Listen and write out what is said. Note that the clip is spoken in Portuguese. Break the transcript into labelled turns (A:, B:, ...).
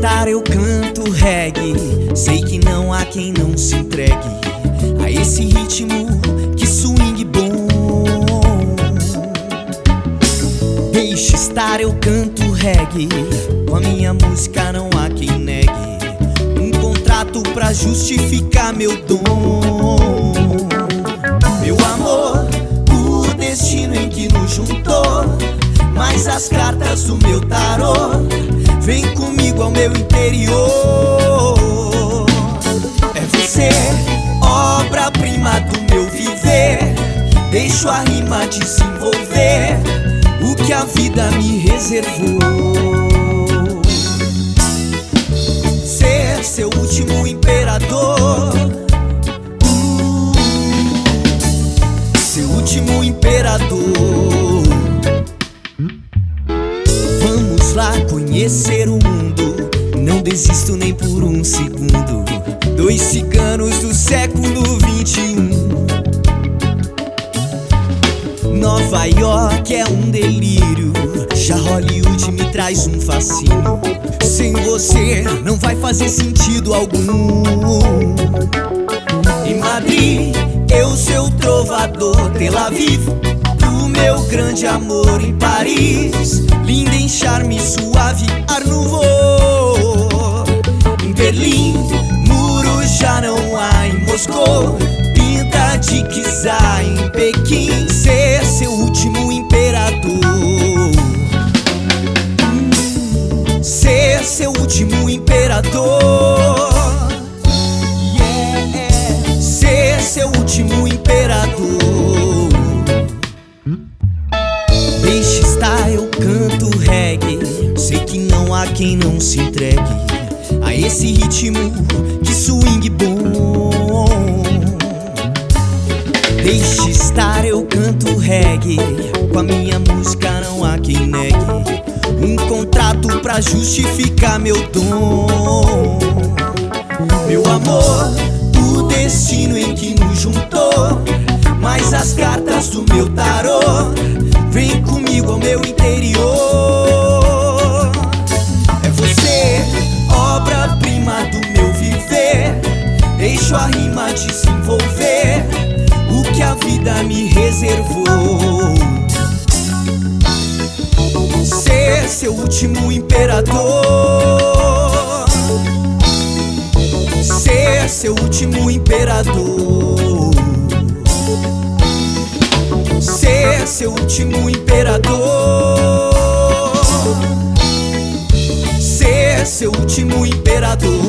A: estar eu canto reggae. Sei que não há quem não se entregue a esse ritmo, que swing bom. Deixe estar eu canto reggae, com a minha música não há quem negue um contrato pra justificar meu dom. Meu amor, o destino em que nos juntou, mas as cartas do meu tarô, vem comigo ao meu interior. É você, obra-prima do meu viver. Deixo a rima desenvolver o que a vida me reservou. Ser seu último imperador, seu último imperador. Vamos lá conhecer o mundo, não desisto nem por um segundo. Dois ciganos do século 21. Nova York é um delírio, já Hollywood me traz um fascínio. Sem você não vai fazer sentido algum. Em Madrid, eu seu trovador. Tel Aviv, do meu grande amor. Em Paris, linda em charme suave, Art Nouveau. Em Berlim, muros já não há. Em Moscou, pinta de Kizá. Em Pequim, ser seu último imperador. Ser seu último imperador. Yeah. Ser seu último imperador. Deixe estar, eu canto reggae. Sei que não há quem não se entregue a esse ritmo de swing bom. Deixe estar, eu canto reggae, com a minha música não há quem negue um contrato pra justificar meu dom. Meu amor, o destino em que nos juntou, mas as cartas do meu tarô, vem comigo ao meu interior. É você, obra-prima do meu viver. Deixo a rima desenvolver o que a vida me reservou. Ser seu último imperador. Ser seu último imperador. Ser seu último imperador. Ser seu último imperador.